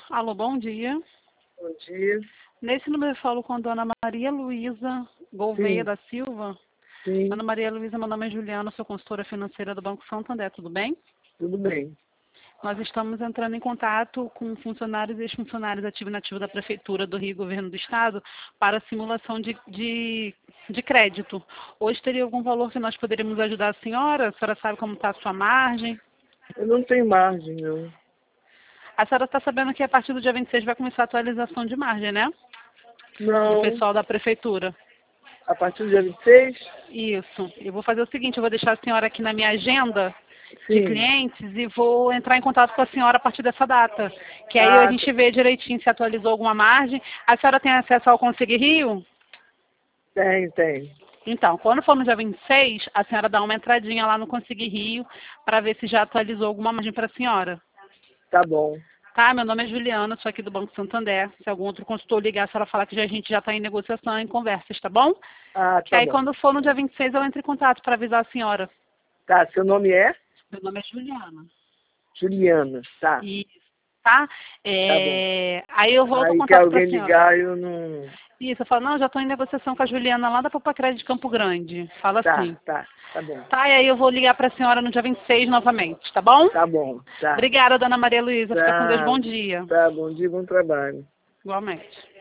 Alô, bom dia. Bom dia. Nesse número eu falo com a dona Maria Luísa Gouveia Sim, da Silva. sim, Dona Maria Luísa, meu nome é Juliana, sou consultora financeira do Banco Santander, tudo bem? tudo bem. Nós estamos entrando em contato com funcionários e ex-funcionários ativos e inativos da Prefeitura do Rio e Governo do Estado para simulação de crédito. Hoje teria algum valor que nós poderíamos ajudar a senhora? A senhora sabe como está a sua margem? Eu não tenho margem, não. A senhora está sabendo que a partir do dia 26 vai começar a atualização de margem, né? Do Não, pessoal da Prefeitura. a partir do dia 26? Isso. Eu vou fazer o seguinte, eu vou deixar a senhora aqui na minha agenda de Sim. clientes e vou entrar em contato com a senhora a partir dessa data. Que aí a Ah, gente vê direitinho se atualizou alguma margem. A senhora tem acesso ao Conseguir Rio? tem. Então, quando for no dia 26, a senhora dá uma entradinha lá no Conseguir Rio para ver se já atualizou alguma margem para a senhora. Tá bom. Tá? Meu nome é Juliana, sou aqui do Banco Santander. Se algum outro consultor ligar, a senhora falar que a gente já está em negociação, em conversas, tá bom? Ah, Que tá aí bom. quando for no dia 26 eu entro em contato para avisar a senhora. Tá, seu nome é? Meu nome é Juliana. Juliana. Tá, Isso, tá? tá bom. Aí eu volto ao Aí que contato para a alguém senhora. ligar, eu não... Isso, eu falo, não, já estou em negociação com a Juliana lá da Popacred de Campo Grande. Fala assim. Tá bom. Tá, e aí eu vou ligar para a senhora no dia 26 novamente, tá bom? Tá bom, tá. Obrigada, dona Maria Luísa. Fica com Deus, Tá, bom dia. tá, bom dia, bom trabalho. Igualmente.